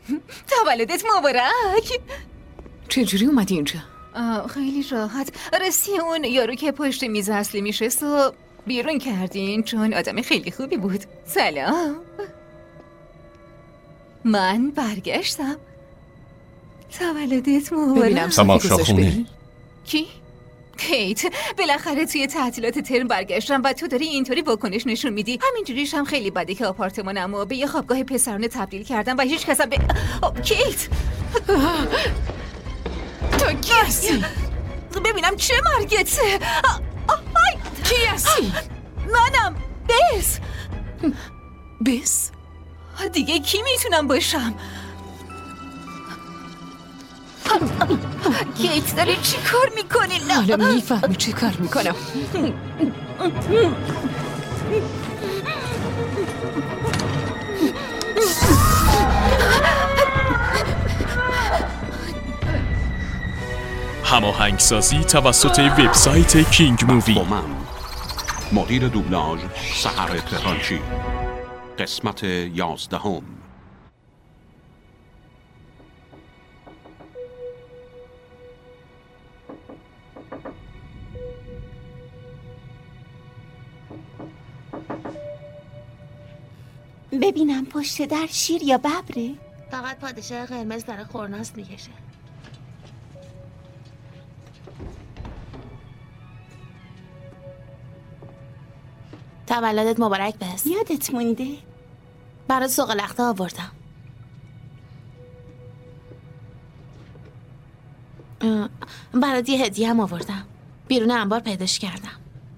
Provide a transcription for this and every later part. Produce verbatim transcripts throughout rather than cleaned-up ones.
تولدت مبارک. چجوری اومدی اینجا؟ خیلی راحت. راستی اون یارو که پشت میز اصلی میشست و بیرون کردین چون آدم خیلی خوبی بود. سلام. من برگشتم. تولدت مبارک. ببینم تماشاخونه. کی؟ کیت، بالاخره توی تعطیلات ترم برگشتم و تو داری اینطوری واکنش نشون میدی. همینجوریش هم خیلی بده که آپارتمانمو به یه خوابگاه پسرانه تبدیل کردم و هیچ کسم به آه، کیت تو کی هستی؟ ببینم چه مرگته. کی هستی؟ منم بس. بس؟ دیگه کی میتونم باشم؟ کیت داری چی کار میکنی؟ حالا میفهمی چی کار میکنم. هماهنگسازی توسط وبسایت کینگ مووی. با من مدیر دوبلاژ سحر تهرانچی، قسمت یازدهم. ببینم پشت در شیر یا ببره؟ فقط پادشاه قرمز داره خورناس میکشه. تولدت مبارک بس. یادت مونده؟ برات سوق لخته آوردم. برات یه هدیه هم آوردم. بیرون انبار پیداش کردم.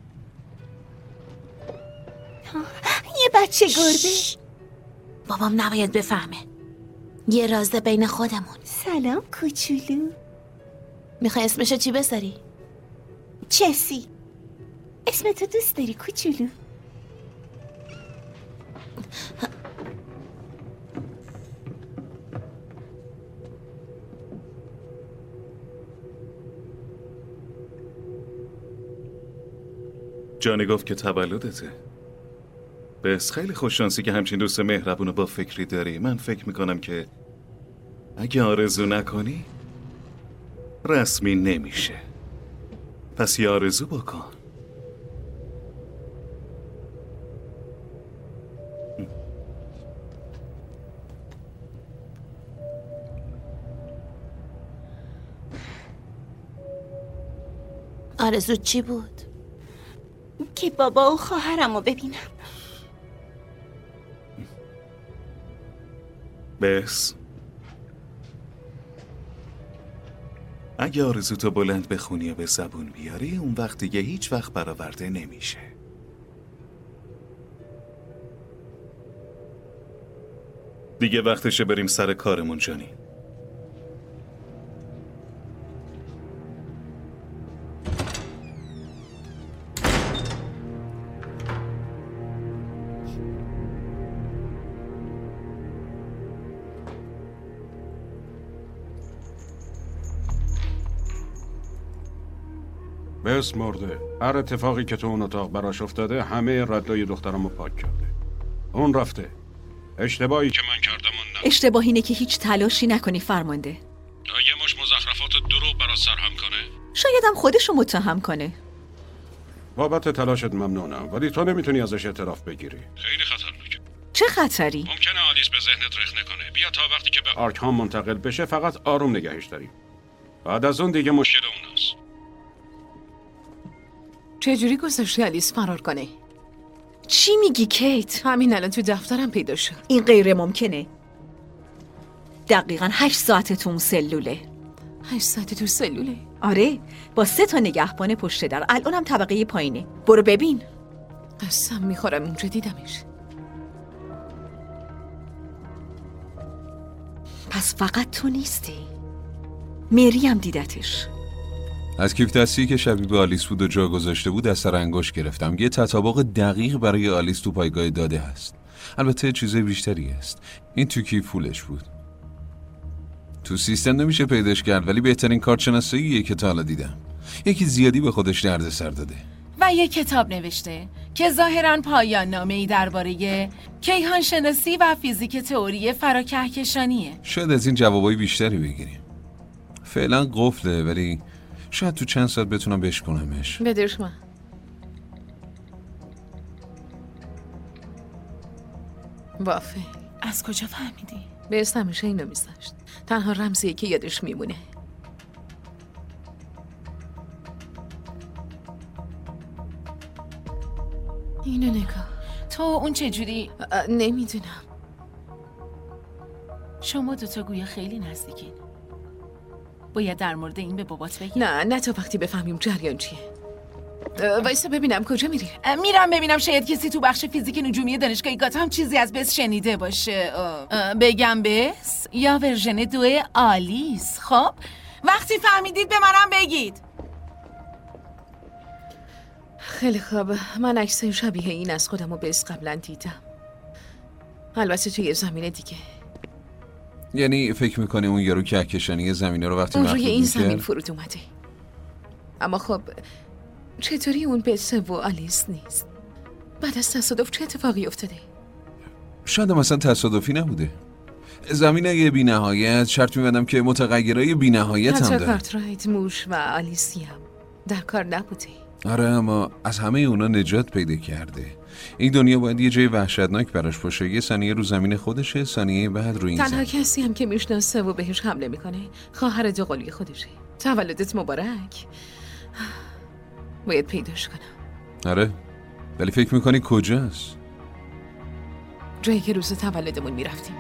یه بچه گربه. بابام نباید بفهمه. یه رازه بین خودمون. سلام کوچولو. میخوای اسمشو چی بذاری؟ چسی. اسم تو دوست داری کوچولو؟ جانی گفت که تولدته. بس خیلی خوششانسی که همچین دوست مهربونو با فکری داری. من فکر میکنم که اگه آرزو نکنی رسمی نمیشه. پس یه آرزو بکن. آرزو چی بود؟ که بابا و خواهرمو ببینم. بس اگه آرزو تو بلند بخونی و به زبون بیاری اون وقت دیگه هیچ وقت برآورده نمیشه. دیگه وقتشه بریم سر کارمون جانی. بس مرده. هر اتفاقی که تو اون اتاق براش افتاده همه ردای دخترمو پاک کرده. اون رفته. اشتباهی که من کردم اون نه. اشتباه اینه که هیچ تلاشی نکنی فرمانده. یه مش مزخرفات دروغ برات سرهم کنه. شایدم خودشو متهم کنه. بابت تلاشت ممنونم ولی تو نمیتونی ازش اعتراف بگیری. خیلی خطرناکه. چه خطری؟ ممکنه آلیس به ذهنت رخنه کنه. بیا تا وقتی که به آرکهام منتقل بشه فقط آروم نگهش داریم. بعد از اون دیگه مشکل اوناست. چجوری گذاشتی آلیس فرار کنه؟ چی میگی کیت؟ همین الان تو دفترم پیدا شد. این غیر ممکنه. دقیقاً هشت ساعت تو اون سلوله. هشت ساعت تو سلوله؟ آره، با سه تا نگهبان پشت در. الانم طبقه پایینه. برو ببین. قسم میخورم اونجا دیدمش. پس فقط تو نیستی. مری هم دیدتش. از کیف دستی که شبیه به آلیس بود و جا گذاشته بود از سر انگشت گرفتم. یه تطابق دقیق برای آلیس تو پایگاه داده هست. البته چیزای بیشتری هست. این تو کیف پولش بود. تو سیستم نمیشه پیداش کرد ولی بهترین کارشناساییه که تا حالا دیدم. یکی زیادی به خودش دردسر داده. و یک کتاب نوشته که ظاهراً پایان نامه‌ای درباره کیهان شناسی و فیزیک تئوری فراکهکشانیه. شاید از این جوابای بیشتری بگیریم. فعلا قفله، ولی شاید تو چند ساعت بتونم بشکنمش. بدرش من. وافه. از کجا فهمیدی؟ به اسم همیشه اینو میذاشت. تنها رمزیه که یادش میمونه. اینو نگاه. تو اون چجوری؟ نمیدونم. شما دوتا گویا خیلی نزدیکین. باید در مورد این به بابات بگی. نه نه تا وقتی بفهمیم جریان چیه. وایسا ببینم کجا میری؟ میرم ببینم شاید کسی تو بخش فیزیک نجومی دانشگاه گاتام چیزی از بس شنیده باشه. بگم بس یا ورژن دو آلیس؟ خب وقتی فهمیدید به منم بگید. خیلی خوب، من عکسای شبیه این از خودم رو بس قبلا دیدم، البته توی زمین دیگه. یعنی فکر میکنی اون یارو کهکشانی زمینه رو وقتی اون روی این میکرد؟ زمین فرود اومده. اما خب چطوری اون بسه و آلیس نیست؟ بعد از تصادف چه اتفاقی افتاده؟ شاید مثلا تصادفی نبوده. زمین یه بی نهایت، شرط میبندم که متغیرهای بی نهایت هم داره. حتی کارترایت، موش و آلیسی هم در کار نبوده. آره، اما از همه اونا نجات پیدا کرده. این دنیا باید یه جای وحشتناک براش باشه. یه ثانیه رو زمین خودشه، ثانیه بعد رو این تنها زمین. کسی هم که میشناسه و بهش حمله میکنه خواهر دوقلوی خودشه. تولدت مبارک. باید پیداش کنم. آره، ولی فکر میکنی کجاست؟ جایی که روز تولدمون میرفتیم.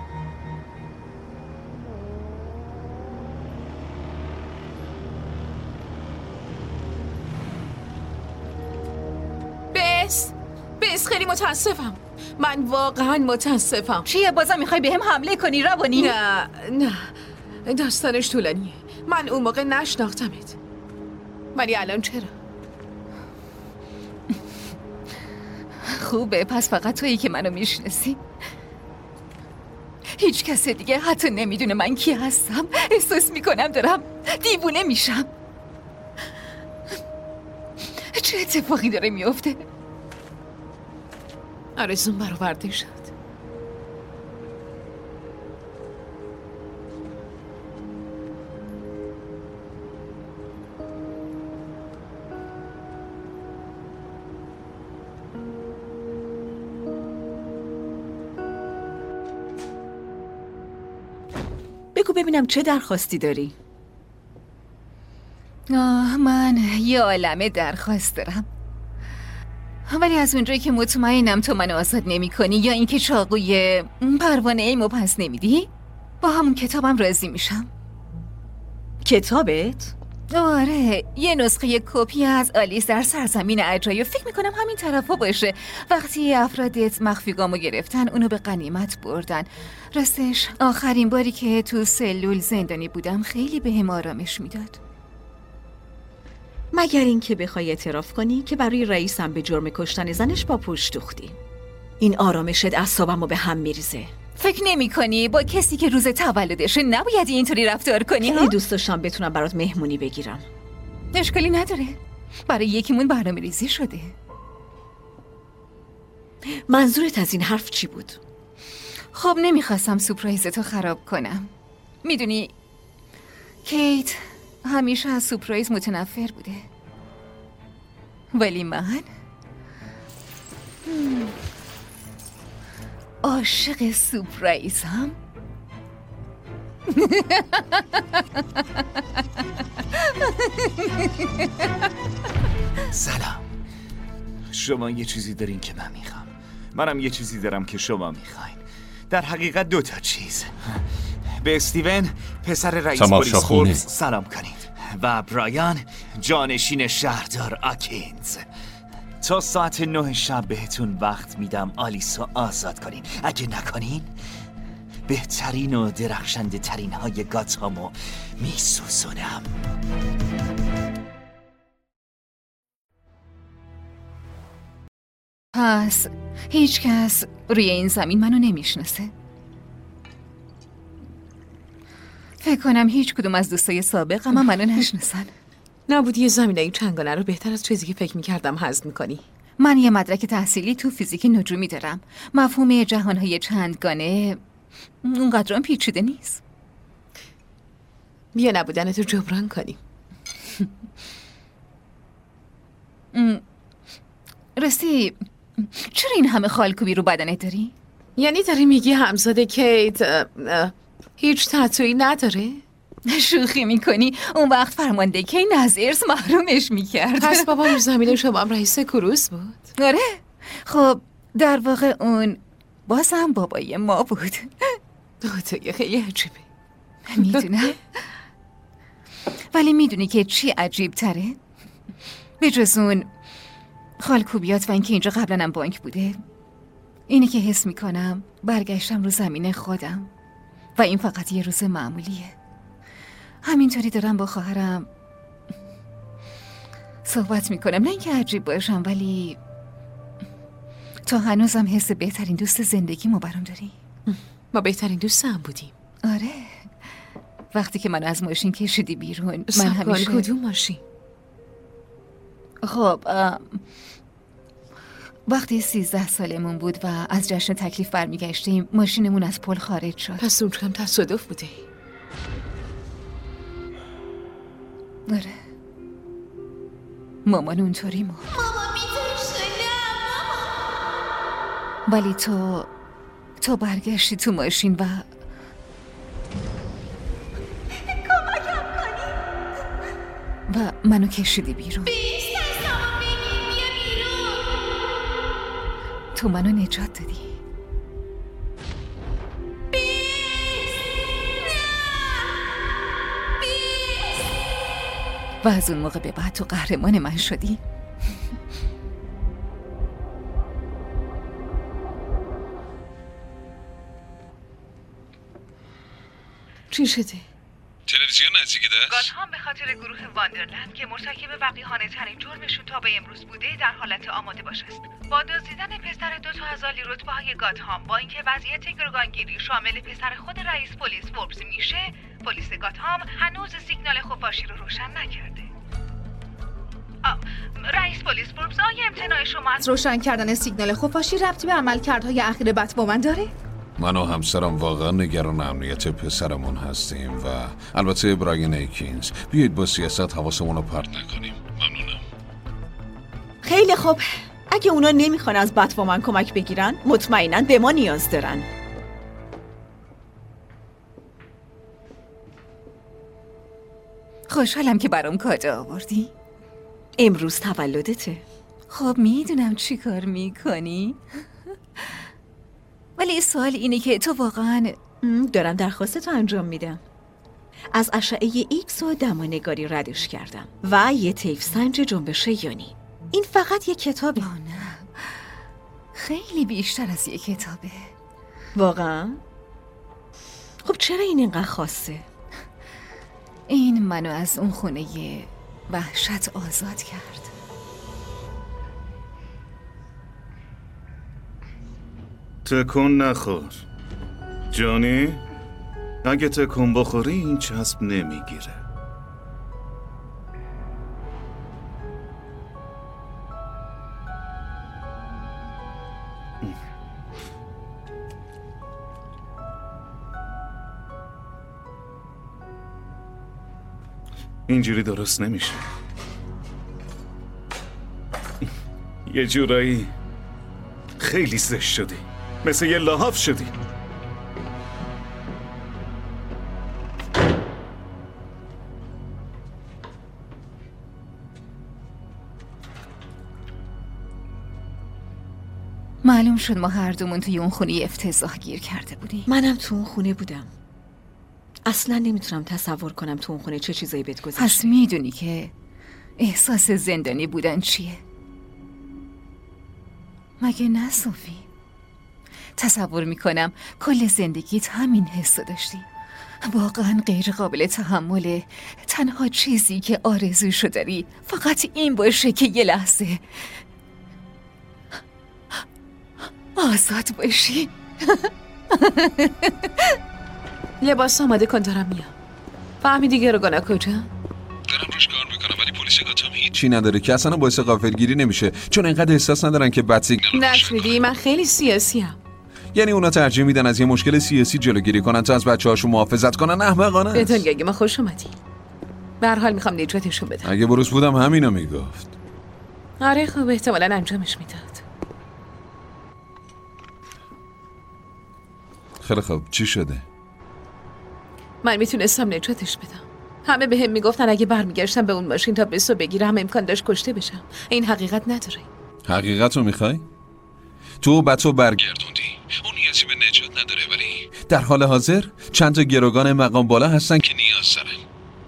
بس بس خیلی متاسفم. من واقعا متاسفم. چیه بازم میخوای به هم حمله کنی روانی؟ نه نه، داستانش طولانیه. من اون موقع نشناختمت، ولی الان چرا؟ خوبه، پس فقط تویی که منو میشناسی. هیچ کس دیگه حتی نمیدونه من کی هستم. احساس میکنم دارم دیوونه میشم. چه اتفاقی داره میفته؟ آرزون برآورده شد. بگو ببینم چه درخواستی داری؟ آه، من یه عالمه درخواست دارم، ولی از اونجایی که مطمئنم تو منو آزاد نمی کنی یا اینکه چاقوی پروانه ایمو پس نمیدی، با همون کتابم راضی میشم. کتابت؟ آره، یه نسخه کپی از آلیس در سرزمین عجایب. فکر میکنم همین طرفا باشه. وقتی افرادت مخفیگامو گرفتن اونو به غنیمت بردن. راستش آخرین باری که تو سلول زندانی بودم خیلی بهم آرامش میداد. مگر اینکه بخوای اعتراف کنی که برای رئیسم به جرم کشتن زنش با پوش دوختی. این آرامشت اعصابمو به هم میریزه. فکر نمی کنی با کسی که روز تولدشه نباید اینطوری رفتار کنی؟ خیلی دوست داشتم بتونم برات مهمونی بگیرم. اشکالی نداره، برای یکیمون برنامه ریزی شده. منظورت از این حرف چی بود؟ خب نمیخواستم سورپرایزتو خراب کنم. میدونی کیت همیشه از سورپرایز متنفر بوده، ولی من عاشق سورپرایزم. سلام. شما یه چیزی دارین که من میخوام، منم یه چیزی دارم که شما میخواین. در حقیقت دو تا چیز. به استیون پسر رئیس پلیس کورپس سلام کنید و برایان جانشین شهردار آکینز. تا ساعت نه شب بهتون وقت میدم آلیسو آزاد کنین. اگه نکنین بهترین و درخشنده ترین های گاتامو میسوزونم. پس هیچ کس روی این زمین منو نمیشناسه. فکر کنم هیچ کدوم از دوستای سابقم هم منو نشناسن. نابودی زمینه چنگانه رو بهتر از چیزی که فکر میکردم هضم میکنی. من یه مدرک تحصیلی تو فیزیک نجومی دارم. مفهوم جهانهای چندگانه اونقدرام پیچیده نیست. بیا نبودنتو جبران کنیم. راستی چرا این همه خالکوبی رو بدنت داری؟ یعنی داری میگی همزاده کیت هیچ تتویی نداره؟ شوخی میکنی؟ اون وقت فرمانده کی از ارث محرومش میکرد. پس بابا رو زمین شما هم رئیس کروز بود؟ آره. خب در واقع اون بازم بابای ما بود. تو خیلی عجیبه. میدونم. ولی میدونی که چی عجیب تره؟ به جز اون خالکوبیات و اینکه اینجا قبلا هم بانک بوده، اینه که حس میکنم برگشتم رو زمین خودم و این فقط یه روز معمولیه. همینطوری دارم با خواهرم صحبت میکنم، نه اینکه عجیب باشم ولی تا هنوزم حس بهترین دوست زندگی ما برام داری. ما بهترین دوست هم بودیم. آره. وقتی که منو از ماشین کشیدی بیرون من همیشه... کدوم ماشین؟ خب وقتی سیزده سالمون بود و از جشن تکلیف برمیگشتیم ماشینمون از پل خارج شد. پس اون هم تصادف بوده. آره. مامان اونطوری مرد. مامان میترسه. ولی تو تو برگشتی تو ماشین و کمکم کنی و منو کشیدی بیرون. بیست دستامو بگیر بیا بیرون. تو منو نجات دادی. و از اون موقع به بعد تو قهرمان من شدی. چی شده؟ تلویزیون نزدیکی دست؟ گاتهام به خاطر گروه واندرلند که مرتکب وقیحانه ترین جرمشون تا به امروز بوده در حالت آماده باش است. با دزدیدن پسر دو تا از عالی رتبه های گاتهام با اینکه وضعیت گروگانگیری شامل پسر خود رئیس پلیس فوربس میشه، پلیس گاتهام هنوز سیگنال خفاشی رو روشن نکرده. رئیس پلیس فوربس، آیا امتناع شما از روشن کردن سیگنال خفاشی ربطی به عملکردهای اخیر بت‌وومن داره؟ من و همسرم واقعا نگران امنیت پسرمون هستیم و البته براین ایکینز. بیایید با سیاست حواسمون رو پرت نکنیم. ممنونم. خیلی خوب. اگه اونا نمیخوان از بت‌وومن کمک بگیرن مطمئناً به ما نیاز دارن. خوشحالم که برام کادو آوردی. امروز تولدته. خب میدونم چی کار میکنی. ولی سوال اینه که تو واقعا... دارم درخواستتو انجام میدم. از اشعه ایکس و دمانگاری ردش کردم و یه طیف سنج جنبش یونی. این فقط یه کتابه. آه نه، خیلی بیشتر از یه کتابه. واقعا؟ خب چرا این اینقدر خاصه؟ این منو از اون خونه وحشت آزاد کرد. تکون نخور جانی. اگه تکون بخوری این چسب نمیگیره. اینجوری درست نمیشه. یه جورایی خیلی زشت شدی، مثل یه لحاف شدی. معلوم شد ما هر دومون توی اون خونه افتضاح گیر کرده بودیم. منم تو اون خونه بودم. اصلا نمیتونم تصور کنم تو اون خونه چه چیزایی بهت گذشته. پس میدونی که احساس زندانی بودن چیه؟ مگه نه صوفی؟ تصور میکنم کل زندگیت همین حسو داشتی. واقعا غیر قابل تحمله. تنها چیزی که آرزوشو داری فقط این باشه که یه لحظه آزاد باشی. لباس آماده کن دارم میام. فهمیدی گروگانا کجا؟ دارم روش کار میکنم ولی پول گاتام هیچی نداره که اصلا باعث غافلگیری نمیشه، چون انقدر احساس ندارن که بد سیگنال نشنیدی؟ من خیلی سیاسی ام. یعنی اونا ترجیح میدن از یه مشکل سیاسی جلوگیری کنن تا از بچه‌هاشون محافظت کنن. احمقانه است. بهتون گگه ما خوش اومدی. به هر حال میخوام نجاتشون بدم. اگه بروس بودم همینو میگفت. آره خوب، احتمالاً انجامش میداد. خیلی خوب، چی شده؟ من میتونستم نجاتش بدم. همه به هم میگفتن اگه برمیگشتم به اون ماشین تا بسو بگیرم امکان داشت کشته بشم. این حقیقت نداره. حقیقت رو میخوای؟ تو بچو برگردوندی. اون نیازی به نجات نداره، ولی در حال حاضر چند تا گروگان مقام بالا هستن که نیاز دارن.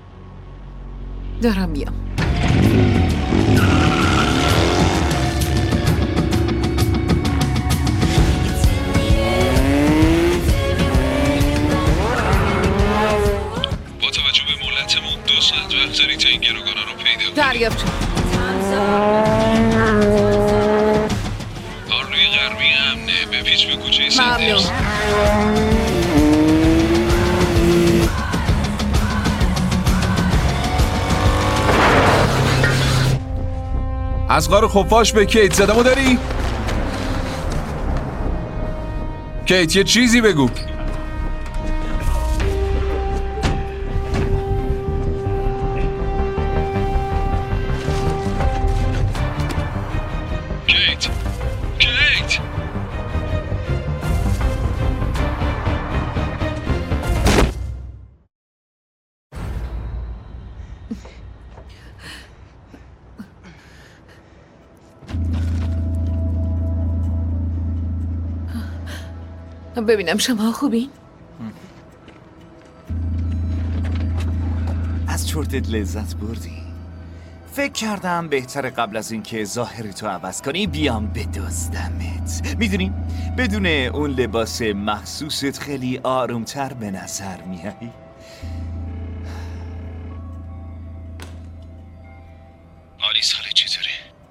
دارم میام. با توجه به مهلتمون دو ساعت وقت داری تا این گروگانا رو پیدا کنی. دریافت شد. آروی غربی امنه، به پیچ به کوچه سندرز. از غار خفاش به کیت زدمو داری؟ کیت یه چیزی بگو. کیت کیت ببینم شما خوبین؟ از چرتت لذت بردی؟ فکر کردم بهتره قبل از اینکه ظاهری تو عوض کنی بیام بدزدمت. میدونی بدون اون لباس مخصوصت خیلی آرومتر به نظر میایی. آلیس حالت چطوره؟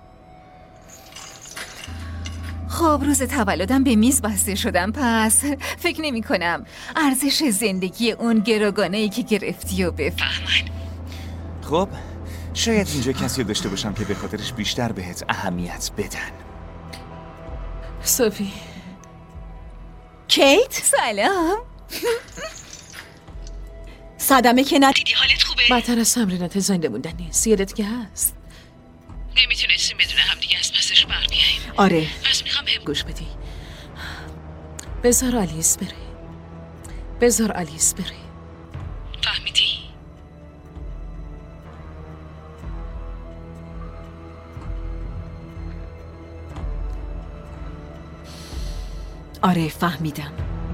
خب روز تولدم به میز بسته شدم، پس فکر نمی کنم ارزش زندگی اون گروگانه‌ای که گرفتی و بفهمن. خب شاید اینجا کسی داشته باشم که به خاطرش بیشتر بهت اهمیت بدن. صوفی. کیت؟ سلام. صدمه که ندیدی حالت خوبه؟ بدتر از تمرینات زنده موندن نیست. یادت که هست نمیتونستیم بدون هم دیگه از پسش بر بیاییم. آره پس میخوام هم گوش بدی. بذار آلیس بره. بذار آلیس بره. فهمیدی؟ آره فهمیدم.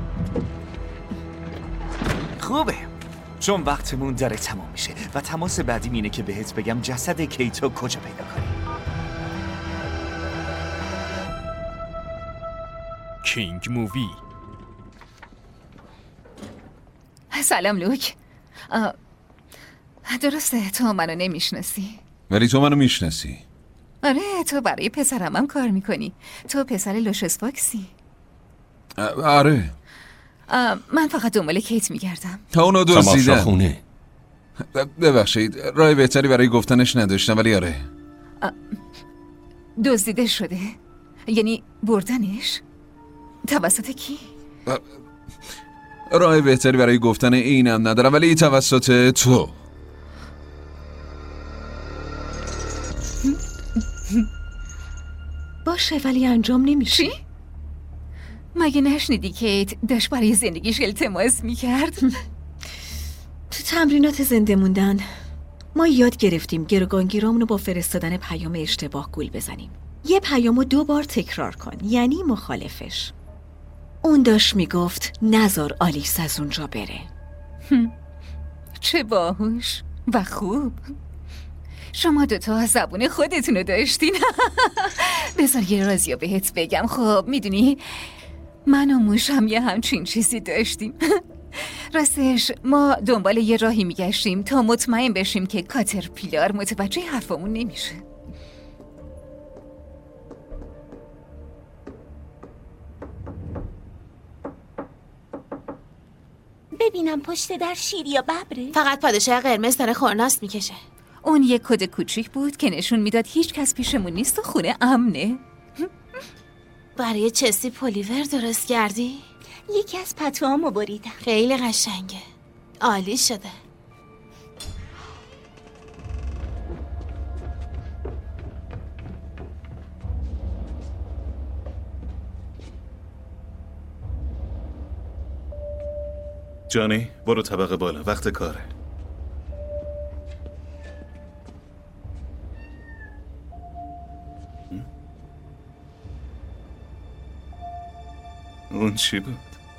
خوبه، چون وقتمون داره تمام میشه و تماس بعدی اینه که بهت بگم جسد کیتو کجا پیدا کنی. کینگ مووی. سلام لوک. آه، درسته تو منو نمیشناسی، ولی تو منو میشناسی. آره تو برای پسرم هم کار میکنی. تو پسر لوشس فاکسی. آره. من فقط دنبال کیت میگردم. تا اونو دزدیدن. خونه. ببخشید راه بهتری برای گفتنش نداشتم، ولی آره. دزدیده شده؟ یعنی بردنش؟ توسط کی؟ راه بهتری برای گفتن اینم ندارم، ولی توسط تو. باشه ولی انجام نمیشه. چی؟ مگه نشنیدی کیت داشت برای زندگیش التماس میکرد؟ تو تمرینات زنده موندن ما یاد گرفتیم گروگانگیرامونو با فرستادن پیام اشتباه گول بزنیم. یه پیامو دو بار تکرار کن، یعنی مخالفش. اون داشت میگفت نذار آلیس از اونجا بره. چه باهوش و خوب. شما دوتا زبون خودتونو داشتین. بذار یه رازیو بهت بگم. خب میدونی من و موشم یه همچین چیزی داشتیم. راستش ما دنبال یه راهی میگشتیم تا مطمئن بشیم که کاترپیلار متوجه حرفمون نمیشه. ببینم پشت در شیر یا ببره؟ فقط پادشاه قرمز داره خورناس میکشه. اون یک کد کوچیک بود که نشون میداد هیچ کس پیشمون نیست و خونه امنه. برای چسی پلیور درست کردی؟ یکی از پتوهامو بریدم. خیلی قشنگه. عالی شده. جانی برو طبقه بالا، وقت کاره. اون چی بود؟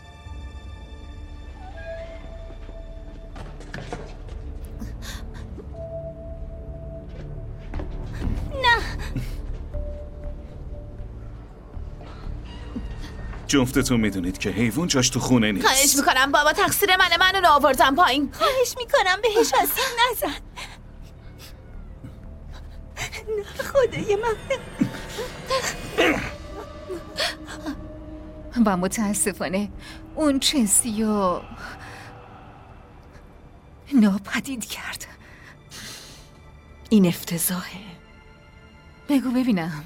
جفتتون میدونید که حیوان جاش تو خونه نیست. خواهش میکنم بابا، تقصیر منه، من اونو آوردم پایین. خواهش میکنم بهش آسیب نزن. نه خدای من. و متاسفانه اون چسی رو ناپدید کرد. این افتضاحه. بگو ببینم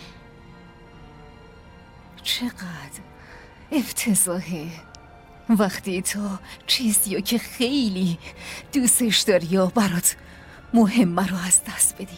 چقدر افتضاحه وقتی تو چیزی که خیلی دوستش داری و برات مهمه رو از دست بدی.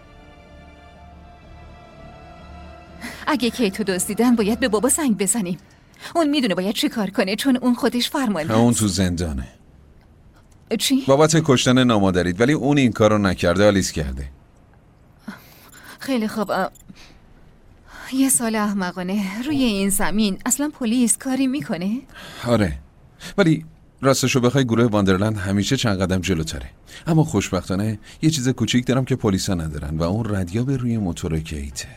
اگه کیتو دزدیدن باید به بابا زنگ بزنیم. اون میدونه باید چی کار کنه چون اون خودش فرمان اون تو زندانه. چی؟ بابت کشتن نامادرید، ولی اون این کارو نکرده، آلیس کرده. خیلی خوب. یه سال احمقانه روی این زمین اصلا پلیس کاری میکنه؟ آره، ولی راستشو بخوای گروه واندرلند همیشه چند قدم جلوتره. اما خوشبختانه یه چیز کوچیک دارم که پلیسا ندارن و اون ردیاب روی موتور کیته.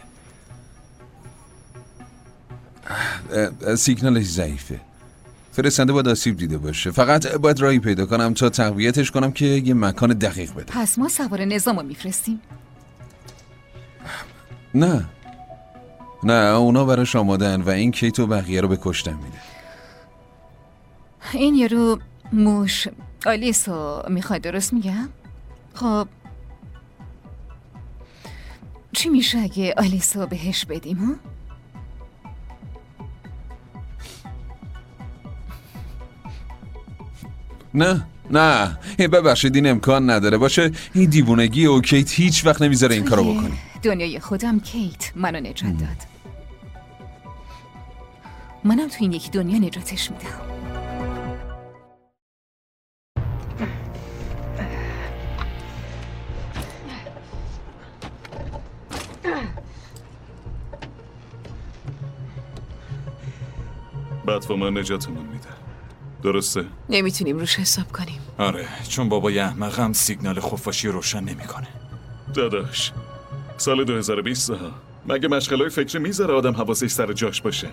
سیگنالش ضعیفه. فرستنده باید آسیب دیده باشه. فقط باید راهی پیدا کنم تا تقویتش کنم که یه مکان دقیق بده. پس ما سوار نظامو میفرستیم؟ نه نه، اونا براش آمادن و این کیت و بقیه رو به کشتن میده. این یارو موش آلیسو میخواد، درست میگم؟ خب چی میشه اگه آلیسو بهش بدیم ها؟ نه نه ببخشید، این امکان نداره باشه. این دیوونگی و کیت هیچ وقت نمیذاره این کارو بکنی. دنیای خودم کیت منو نجات داد. منم تو این یکی دنیا نجاتش میدم. بعد من نجاتمون میده، درسته؟ نمیتونیم روش حساب کنیم. آره، چون بابای احمق هم سیگنال خفاشی روشن نمیکنه. داداش سال دو هزار و بیست ها مگه مشغلای فکری میذاره آدم حواسش سر جاش باشه؟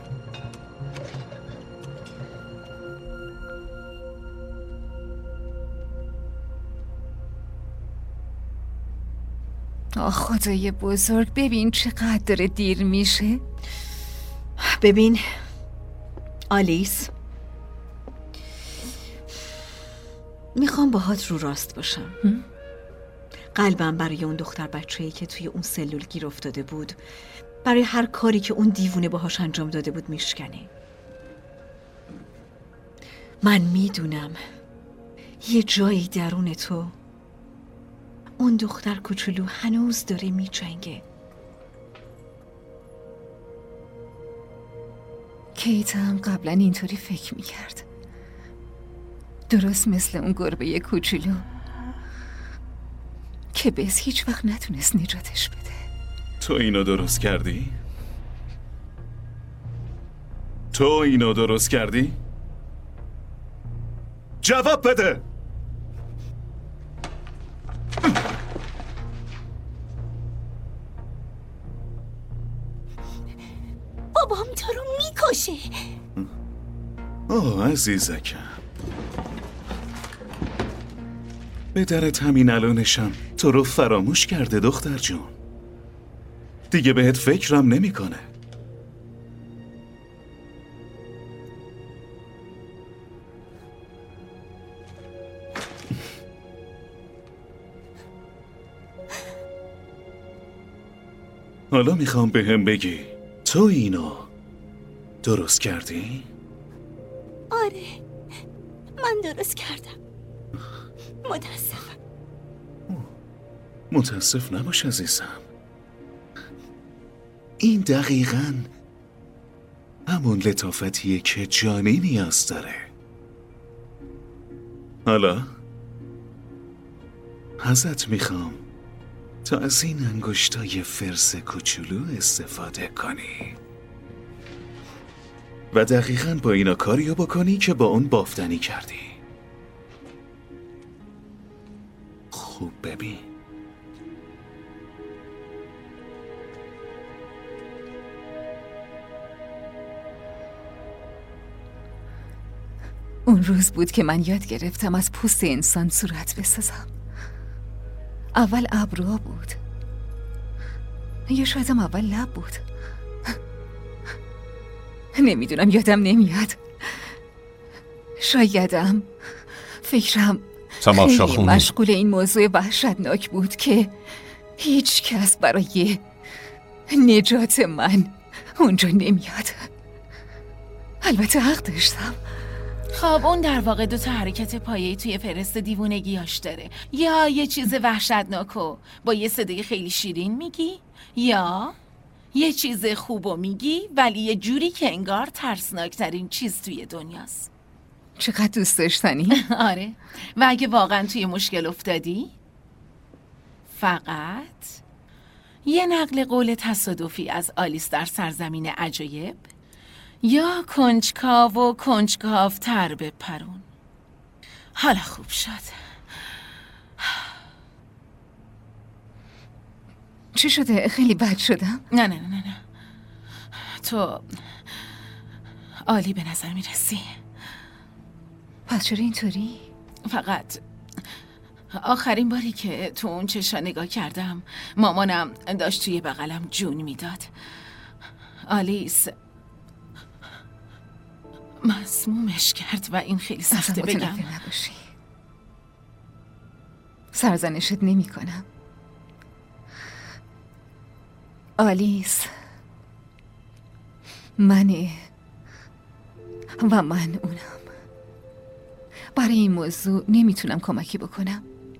آه خدای بزرگ، ببین چقدر داره دیر میشه. ببین آلیس، میخوام باهات رو راست باشم. قلبم برای اون دختر بچه‌ای که توی اون سلول گیر افتاده بود، برای هر کاری که اون دیوونه باهاش انجام داده بود میشکنه. من میدونم یه جایی درون تو اون دختر کوچولو هنوز داره میجنگه. کیت هم قبلا اینطوری فکر میکرد، درست مثل اون گربه کوچولو که بس هیچ وقت نتونست نجاتش بده. تو اینو درست کردی؟ تو اینو درست کردی؟ جواب بده! بابام تو رو میکشه. آه عزیزکم، پدرت همین الانشم تو رو فراموش کرده دختر جون. دیگه بهت فکرم نمیکنه. حالا میخوام به هم بگی تو اینو درست کردی؟ آره، من درست کردم. متاسفم. متاسف نباش عزیزم. این دقیقاً همون لطافتیه که جانی نیاز داره. حالا ازت میخوام تا از این انگشتای فرس کوچولو استفاده کنی و دقیقاً با اینا کاریو بکنی که با اون بافتنی کردی. خوب ببین. اون روز بود که من یاد گرفتم از پوست انسان صورت بسازم. اول ابروها بود، یا شایدم اول لب بود. نمیدونم، یادم نمیاد. شایدم فکرم خیلی مشغول این موضوع وحشتناک بود که هیچ کس برای نجات من اونجا نمیاد. البته حق داشتم. خب اون در واقع دو تا حرکت پایه‌ای توی فرست دیوونگیاش داره. یا یه چیز وحشتناکو با یه صدای خیلی شیرین میگی، یا یه چیز خوبو میگی ولی یه جوری که انگار ترسناکترین چیز توی دنیاست. چقدر دوست داشتنی؟ آره. و اگه واقعا توی مشکل افتادی، فقط یه نقل قول تصادفی از آلیس در سرزمین عجایب یا کنجکاو و کنجکاوتر بپرون. حالا خوب شد. چی شده؟ خیلی بد شدم؟ نه نه نه نه نه تو عالی به نظر میرسی. پس چرا اینطوری؟ فقط آخرین باری که تو اون چشا نگاه کردم مامانم داشت توی بغلم جون میداد. آلیس مسمومش کرد و این خیلی سخته بگم. نباشی. سرزنشت نمی کنم. آلیس منه و من اونم. برای این موضوع نمیتونم کمکی بکنم،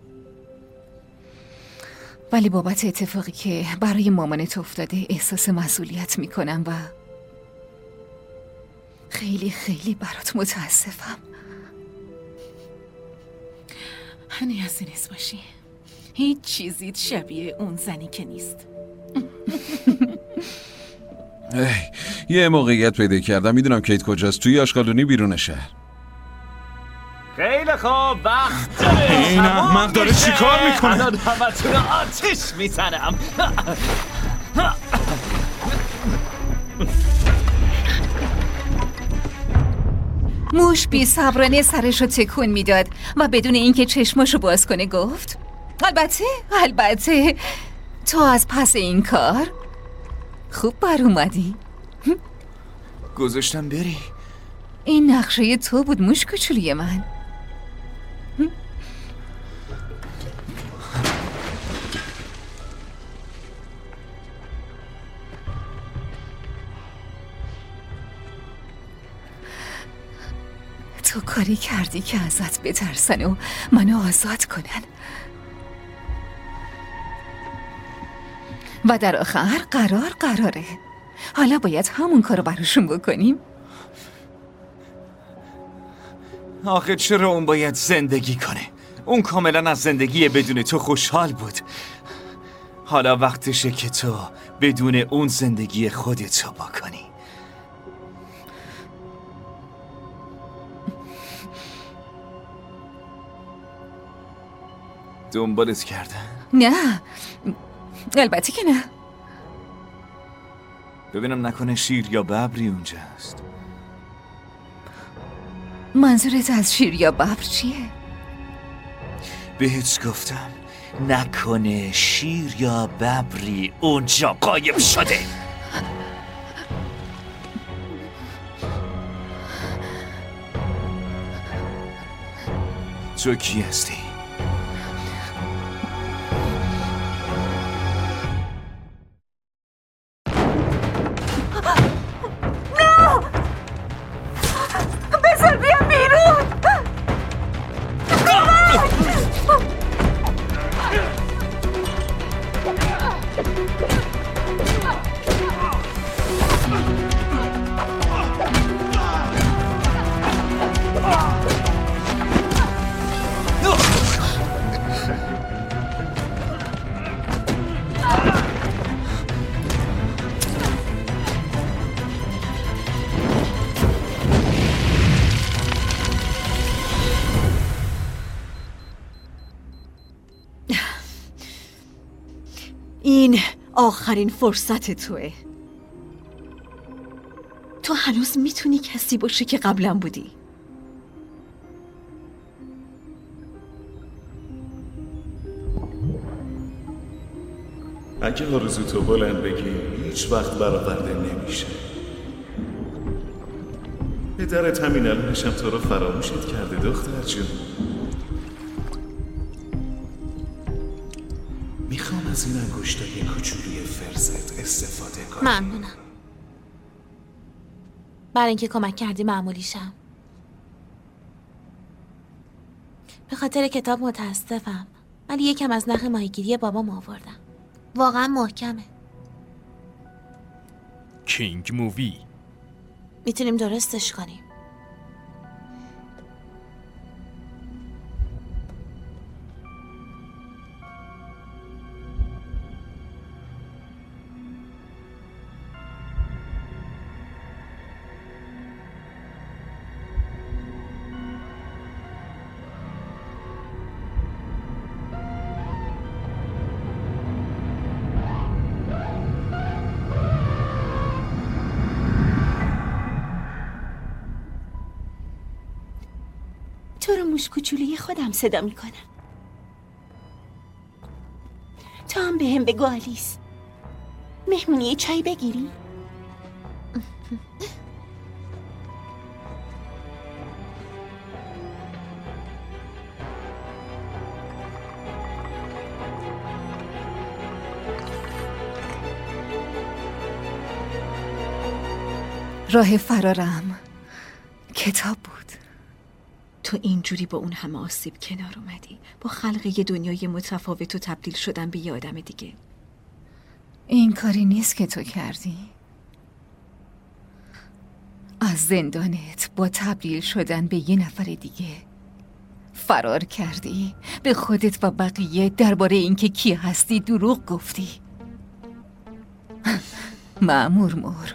ولی بابت اتفاقی که برای مامانت افتاده احساس مسئولیت میکنم و خیلی خیلی برات متاسفم. نیازی نیست باشی. هیچ چیزی شبیه اون زنی که نیست. یه موقعیت پیدا کردم. میدونم کیت کجاست. توی آشغالونی بیرون شهر. خیلی خوب، وقت داره. این احمق داره چی کار میکنه؟ الان همتون رو آتش میزنم. موش بی صبرانه سرشو تکون میداد و بدون اینکه چشماشو باز کنه گفت البته البته تو از پس این کار خوب بر اومدی. گذاشتم بری. این نقشه تو بود موش کوچولی من. تو کاری کردی که ازت بترسن و منو آزاد کنن و در آخر قرار قراره. حالا باید همون کارو براشون بکنیم. آخه چرا اون باید زندگی کنه؟ اون کاملا از زندگی بدون تو خوشحال بود. حالا وقتشه که تو بدون اون زندگی خودتو بکنی. دنبالت کردن؟ نه، البته که نه. ببینم نکنه شیر یا ببری اونجاست. منظورت از شیر یا ببر چیه؟ بهت گفتم نکنه شیر یا ببری اونجا قایم شده. تو کی هستی؟ این آخرین فرصت توه. تو هنوز میتونی کسی باشی که قبلا بودی. اگه آرزو تو بلند بگی هیچ وقت برآورده نمیشه. پدرت همین الانشم تو رو فراموشت کرده دختر جون. میخوام از این انگشتای کوچولوی فرزت استفاده کنم. ممنونم. برای اینکه کمک کردی معمولیشم. به خاطر کتاب متاسفم، ولی یکم از نخ ماهیگیری بابام آوردم. واقعا محکمه. کینگ مووی. میتونیم درستش کنیم. تو رو موش کوچولوی خودم صدا میکنم. تو هم به هم بگو آلیس. مهمونی چای بگیری؟ راه فرارم کتاب بود. تو اینجوری با اون همه آسیب کنار اومدی، با خلق یه دنیای متفاوت و تبدیل شدن به یه آدم دیگه. این کاری نیست که تو کردی. از زندانت با تبدیل شدن به یه نفر دیگه فرار کردی. به خودت و بقیه درباره اینکه کی هستی دروغ گفتی. مأمور مور،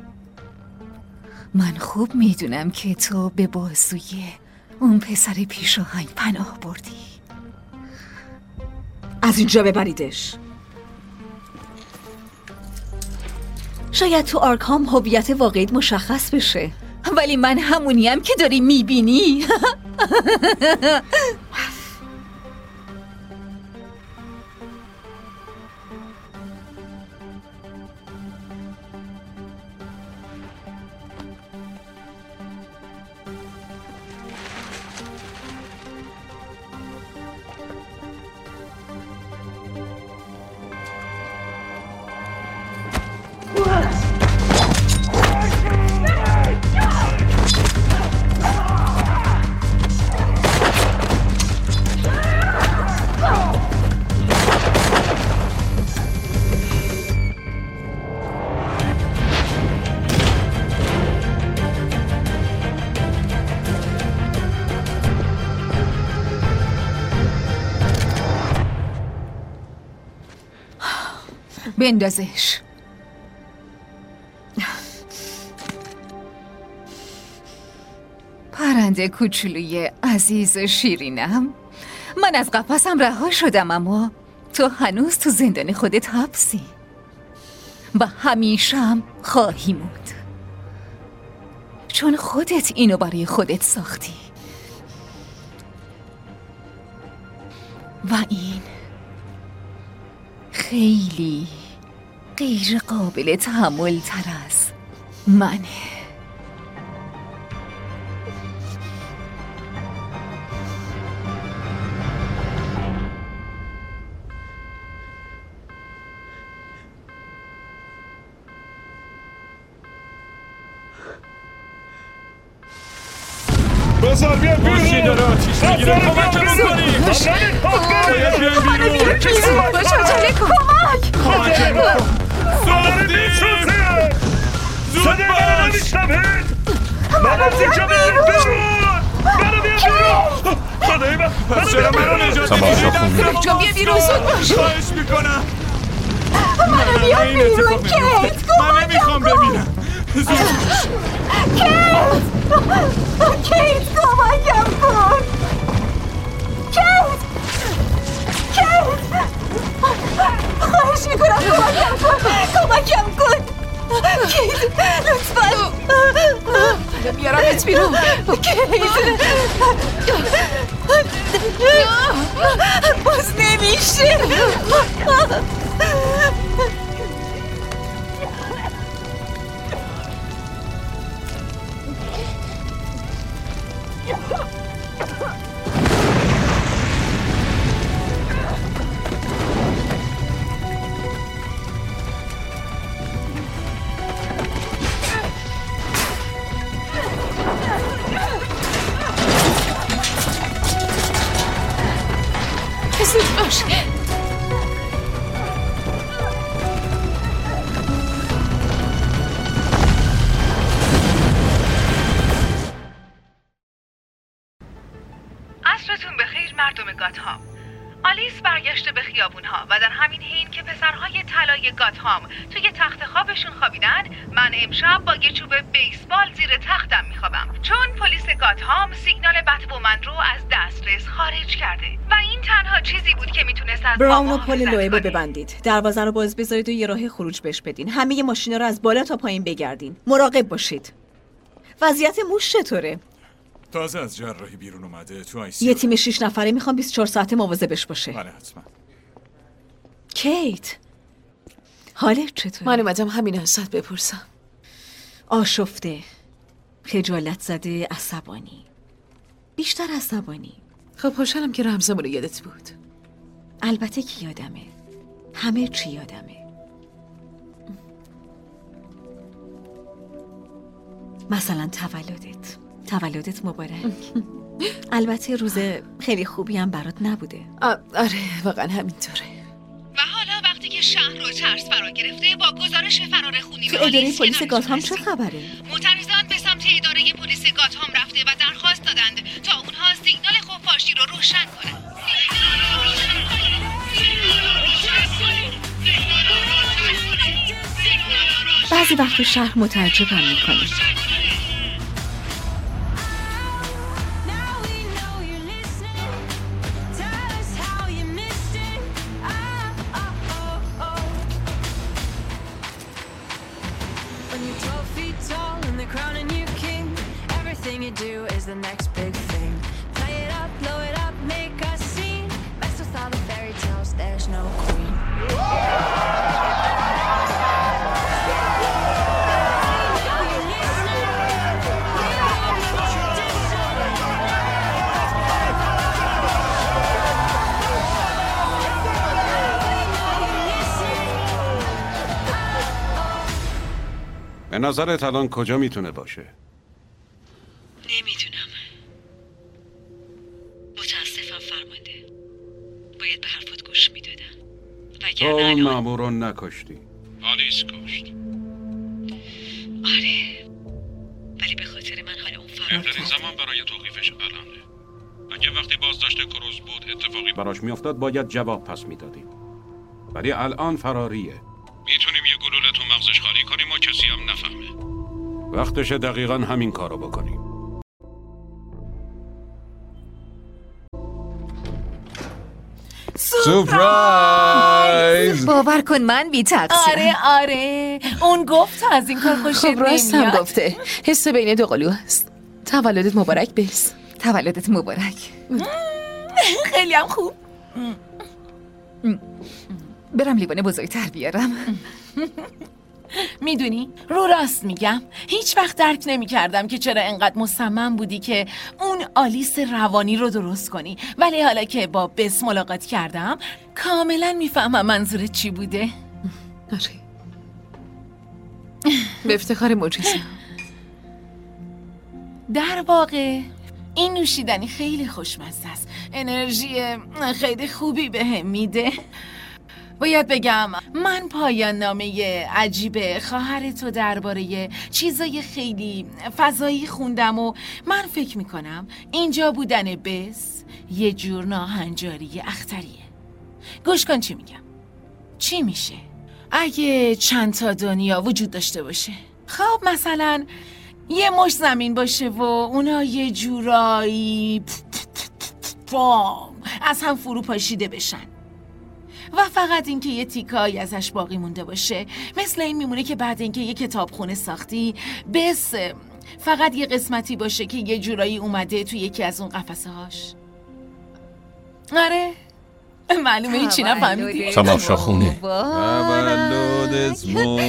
من خوب میدونم که تو به بازوی اون پسر پیشاهنگ پناه بردی. از اینجا ببریدش. شاید تو آرکام هویت واقعیت مشخص بشه، ولی من همونیم که داری میبینی. بندازش. پرنده کوچولوی عزیز و شیرینم، من از قفسم رها شدم، اما تو هنوز تو زندان خودت حبسی و همیشه هم خواهی موند، چون خودت اینو برای خودت ساختی و این خیلی غیر قابل تحمل تر از منه. بزار بیان بیرون. ماشین داره آتیش میگیره، کمکمون کنیم. باید بیان بیرون. باش عجله کمک. کمکمون کن. سوار دیشوزه. زود باش. منو زیجا بیان بیرون. منو بیان بیرون. خدای من. پس چرا منو نجات میدید؟ جا بیا بیرون زود باش. خواهش میکنم. منو بیان بیرون کیت. من نمیخوام ببینم. زود باش. کیت. کیت کمکم کن. کیت. کیت. خواهش میکنم باز نمیشه. زود باش. عصرتون بخیر مردم گاتهام. آلیس برگشته به خیابونها و در همین حین که پسرهای طلای گاتهام توی تخت خوابشون خوابیدن، من امشب با یه چوب بیسبال زیر تختم میخوابم، چون پلیس گاتهام سیگنال بت‌وومن رو از دسترس خارج کرده و این تنها چیزی بود که میتونست از براون و پل لوئب رو ببندید. دروازه رو باز بذارید و یه راه خروج بهش بدین. همه ماشینا رو از بالا تا پایین بگردین. مراقب باشید. وضعیت موش چطوره؟ تازه از جراحی بیرون اومده تو آی سی. یه تیم شش نفره میخوام بیست و چهار ساعته مواظبش باشه. بله حتما. کیت حالت چطور؟ من اومدم همین ازت بپرسم. آشفته، خجالت زده، عصبانی، بیشتر عصبانی. خب خوشحالم که رمزمون رو یادت بود. البته که یادمه، همه چی یادمه. مثلا تولدت تولدت مبارک. البته روز خیلی خوبی هم برات نبوده. آره واقعا همینطوره. و حالا وقتی که شهر رو ترس فرا گرفته، با گزارش فرار خونین تو اداره پلیس گاتهام چه خبره؟ معترضان به سمت اداره پلیس گاتهام رفته و درخواست دادند تا اونها سیگنال خفاشی رو روشن کنند. بعضی وقت شهر متعجبم میکنه. به نظرت الان کجا میتونه باشه؟ نمیدونم. متاسفم فرمانده. باید به حرفات گوش میدادم. تو اون مأمور رو نکشتی. آلیس کشت. آره. ولی به خاطر من حال اون فرار کرد. بهترین زمان برای توقیفش الانه. اگه وقتی بازداشت کروز بود اتفاقی براش میافتاد باید جواب پس میدادیم. ولی الان فراریه. میتونیم یه گلوله تو مغزش خالی کنیم و کسی هم نفهمه. وقتشه دقیقاً همین کارو بکنیم. سورپرایز! باور کن من بی تقصیرم. آره آره اون گفت تا از این کار خوشت نمیاد. خب راست هم گفته. حس بین دو قلو هست. تولدت مبارک بیس. تولدت مبارک. خیلی هم خوب. برم لیوان بزرگتر بیارم. میدونی رو راست میگم، هیچ وقت درک نمی کردم که چرا انقدر مصمم بودی که اون آلیس روانی رو درست کنی، ولی حالا که با بس ملاقات کردم کاملا میفهمم منظورت چی بوده. آره به افتخار معجزه. در واقع این نوشیدنی خیلی خوشمزه است، انرژی خیلی خوبی بهم میده. باید بگم من پایان نامه عجیب خواهر تو درباره چیزای خیلی فضایی خوندم و من فکر میکنم اینجا بودن بس یه جور ناهنجاری اختریه. گوش کن چی میگم. چی میشه اگه چند تا دنیا وجود داشته باشه؟ خب مثلا یه مش زمین باشه و اونا یه جورایی از هم فرو پاشیده بشن و فقط اینکه یه تیکایی ازش باقی مونده باشه. مثل این میمونه که بعد اینکه یه کتابخونه ساختی، بس فقط یه قسمتی باشه که یه جورایی اومده توی یکی از اون قفسه هاش. آره معلومه هیچی نفهمیدی. تماشاخونه. تولدت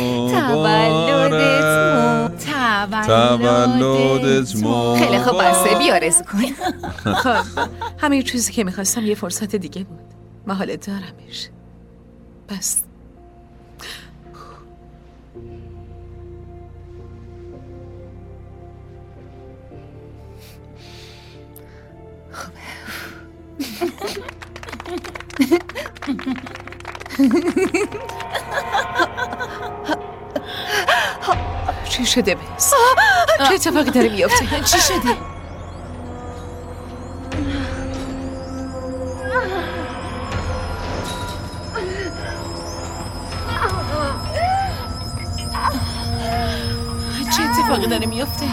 مبارک. تولدت مبارک. خیلی خوب بسته بیارزو کن. خب همه چیزی که میخواستم یه فرصت دیگه بود. من حالا دارمش. بس چی شده بس؟ چه اتفاقی داره میفته؟ چی شده؟ چه اتفاقی داره میفته؟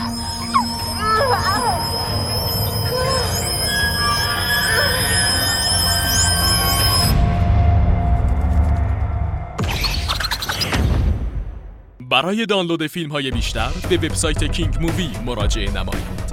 برای دانلود فیلم های بیشتر به وبسایت کینگ مووی مراجعه نمایید.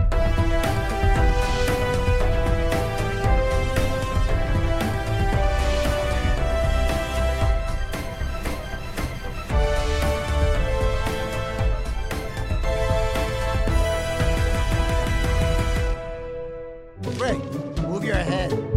Rick, move your head.